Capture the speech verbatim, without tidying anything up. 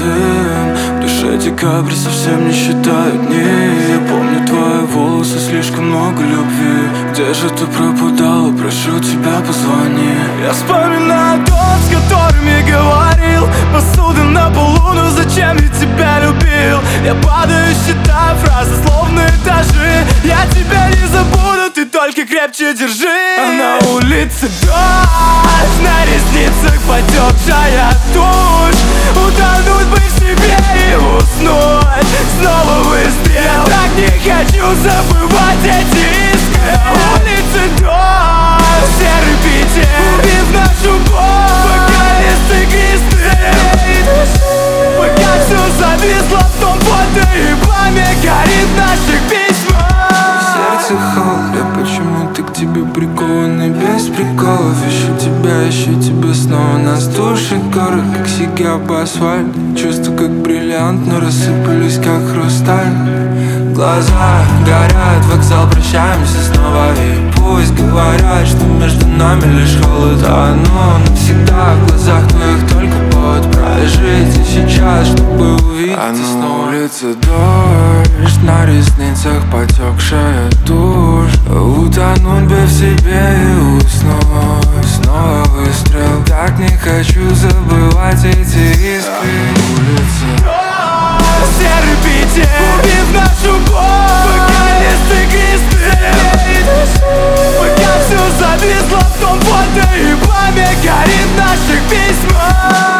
дым. В душе декабрь совсем не считают дни. Я помню твои волосы, слишком много любви. Где же ты пропадала, прошу тебя, позвони. Я вспоминаю тот, с которым я говорил. Посуда на полу, но зачем я тебя любил? Я падаю, считаю фразы, словно этажи. Я тебя не забуду, ты только крепче держи. А на улице дождь, на ресницах потекшая тушь. Утонуть бы в себе и уснуть. Снова выстрел. Я так не хочу забывать эти искры. На улице дождь, серый Питер, убив нашу боль. Пока листы кресты, пока все зависло в том фото, и пламя горит в наших письмах. Сердце холод, я почему-то к тебе прикованный без приколов. Ищу тебя, ищу тебя снова. Нас душит город, как сига по асфальту. Чувства как бриллиант, но рассыпались как хрусталь. Глаза горят, вокзал, прощаемся снова. И пусть говорят, что между нами лишь холод. А оно навсегда в глазах твоих только повод прожить. И сейчас, чтобы увидеть а снова. На улице дождь, на ресницах потекшая тушь. Утонуть бы в себе и уснуть. Снова выстрел. Так не хочу забывать эти искры. На улице серый Питер, убив нашу боль. Пока листы кресты, пока все зависло в том фото, и пламя горит в наших письмах.